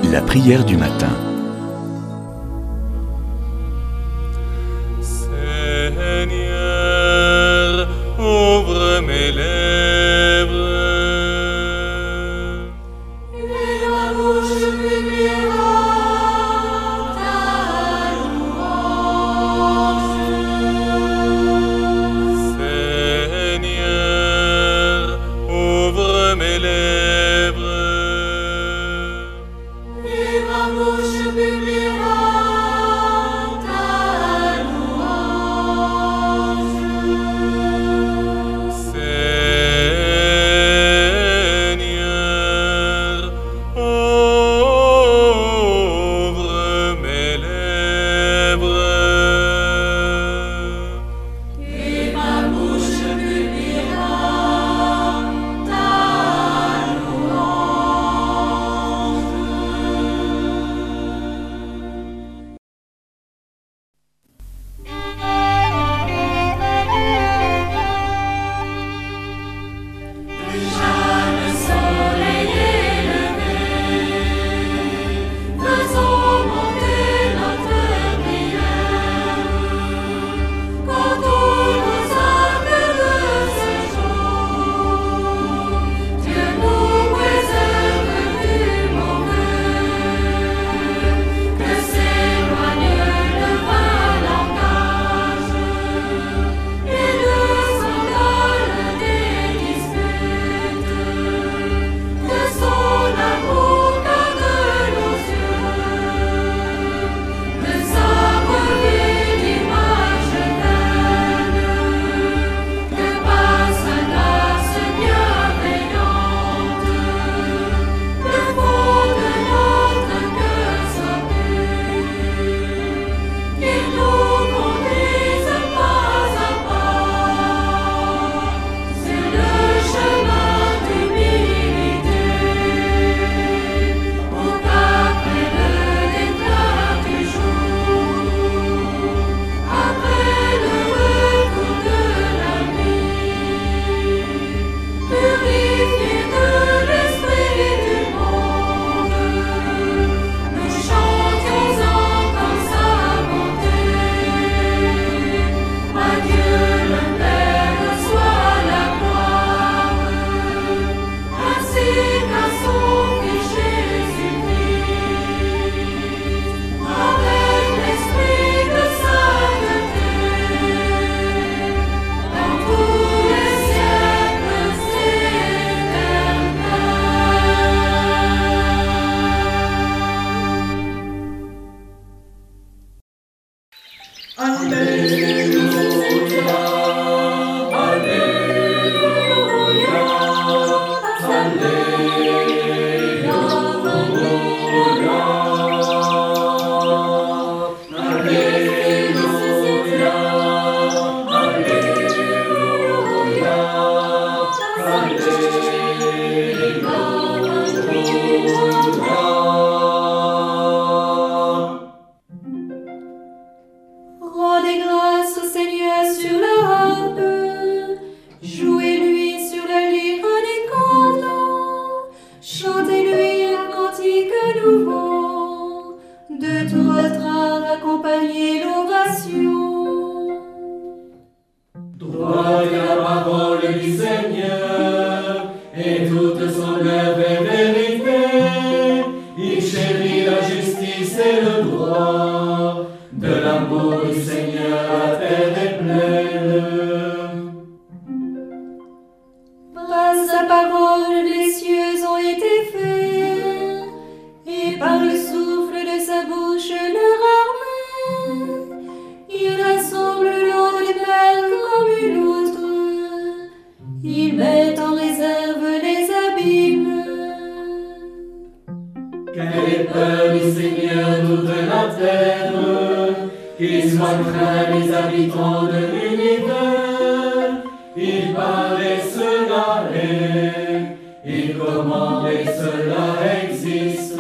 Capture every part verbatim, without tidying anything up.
La prière du matin. Seigneur, ouvre mes lèvres. Et ma bouche publiera ta louange. Seigneur, ouvre mes lèvres. Et ma bouche publiera ta louange. Seigneur, ouvre mes lèvres. Et ma bouche publiera ta louange. Déjà le soleil est levé, faisons monter notre prière. Quand tous nos actes de ce jour, Dieu nous préserve du mauvais, que s'éloigne le vain langage et le scandale des disputes, que son amour garde nos yeux, de s'abreuver d'images vaines, que par sa grâce bienveillante, le fond de notre cœur soit pur, qu'il nous conduise pas à pas sur le chemin d'humilité, pour qu'après le déclin du jour, après le retour de la nuit, purifiés de l'esprit du monde, nous chantions encore sa bonté. À Dieu le Père soit la gloire, ainsi qu'à son Fils Jésus-Christ, avec l'esprit de sainteté, dans tous les siècles éternels. Rendez grâce au Seigneur sur la harpe, jouez-lui sur la lyre des cantos, chantez-lui un cantique nouveau, de tout votre art accompagnez l'ovation. Droit est la parole du Seigneur, et toute son œuvre est vérité. Il chérit la justice et le droit, de l'amour du Seigneur la terre est pleine. Par sa parole les cieux ont été faits, et par le souffle de sa bouche leur armée. Il rassemble l'eau des mers comme une outre, il met en réserve les abîmes. Quelle est peur du Seigneur toute la terre, qu'ils soient craints les habitants de l'univers. Il parle et cela est, il commande et cela existe.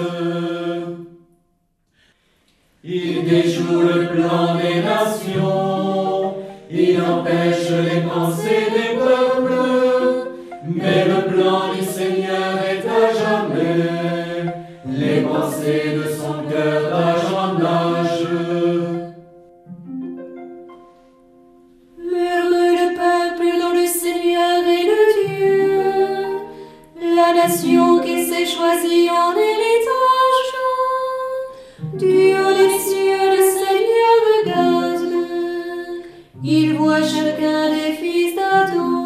Il déjoue le plan des nations, il empêche les pensées des peuples, mais le plan du Seigneur est à jamais. Les pensées pensées de son cœur d'âge en âge. Heureux le peuple dont le Seigneur est le Dieu, la nation qui s'est choisie en héritage. Du haut des cieux, le Seigneur regarde, il voit chacun des fils d'Adam.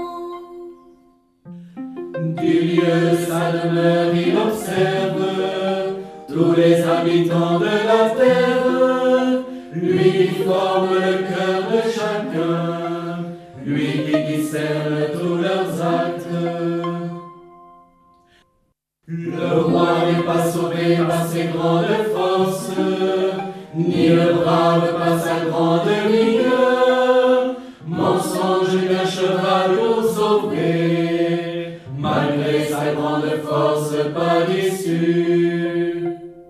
Du lieu de sa demeure, il observe tous les habitants de la terre. Lui qui forme le cœur de chacun, lui qui discerne tous leurs actes. Le roi n'est pas sauvé par ses grandes forces, ni le brave par sa grande rigueur. Mensonge qu'un cheval pour sauver, malgré sa grande force pas d'issue.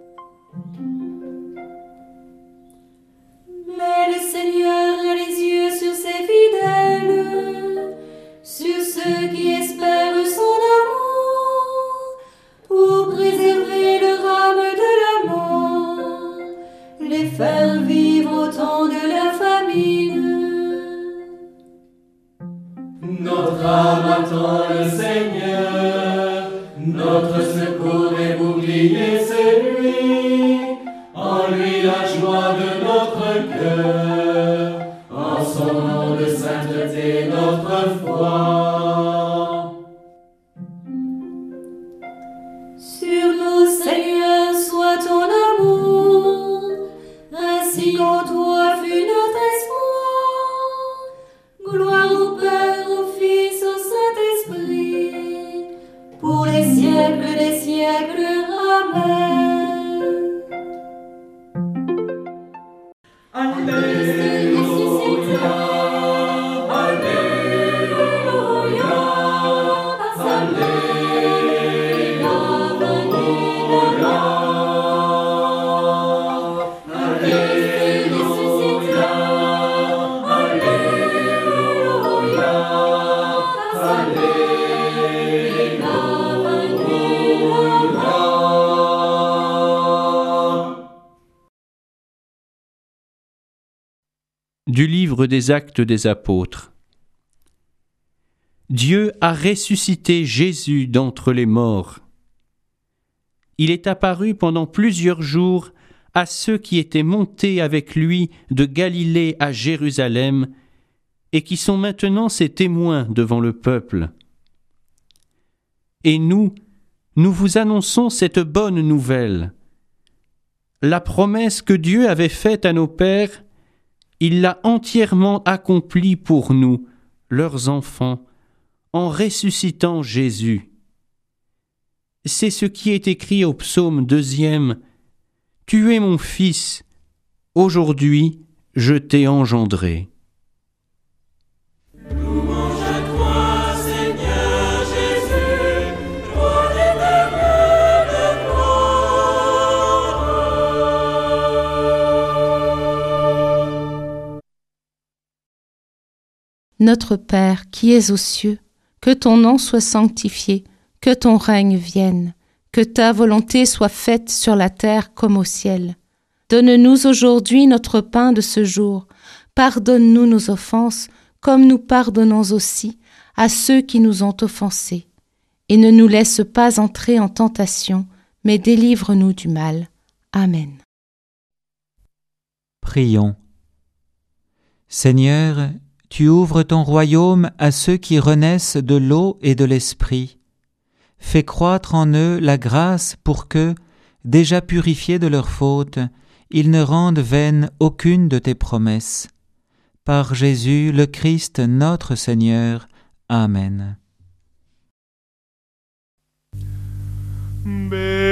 Mais le Seigneur a les yeux sur ses fidèles, sur ceux qui espèrent son amour, pour préserver leur âme de la mort, les faire vivre au temps de la famine. Notre âme attend le Seigneur, notre secours et bouclier c'est lui. En lui la joie de notre cœur, en son nom de sainteté notre foi. Sur nous, Seigneur, soit ton amour, ainsi qu'en toi fut notre espoir. Gloire au Père, au Fils, au Saint-Esprit, pour les siècles des siècles. Amen. Alléluia, Alléluia, Alléluia, Alléluia, Du livre des Actes des Apôtres. Dieu a ressuscité Jésus d'entre les morts. Il est apparu pendant plusieurs jours à ceux qui étaient montés avec lui de Galilée à Jérusalem et qui sont maintenant ses témoins devant le peuple. Et nous, nous vous annonçons cette bonne nouvelle. La promesse que Dieu avait faite à nos pères, il l'a entièrement accomplie pour nous, leurs enfants, en ressuscitant Jésus. C'est ce qui est écrit au psaume deuxième. « Tu es mon fils, aujourd'hui je t'ai engendré. » Louange à toi, Seigneur Jésus, roi éternel de gloire. Notre Père qui es aux cieux, que ton nom soit sanctifié, que ton règne vienne, que ta volonté soit faite sur la terre comme au ciel. Donne-nous aujourd'hui notre pain de ce jour. Pardonne-nous nos offenses, comme nous pardonnons aussi à ceux qui nous ont offensés. Et ne nous laisse pas entrer en tentation, mais délivre-nous du mal. Amen. Prions. Seigneur, tu ouvres ton royaume à ceux qui renaissent de l'eau et de l'esprit. Fais croître en eux la grâce pour que, déjà purifiés de leurs fautes, ils ne rendent vaine aucune de tes promesses. Par Jésus le Christ notre Seigneur. Amen. Béni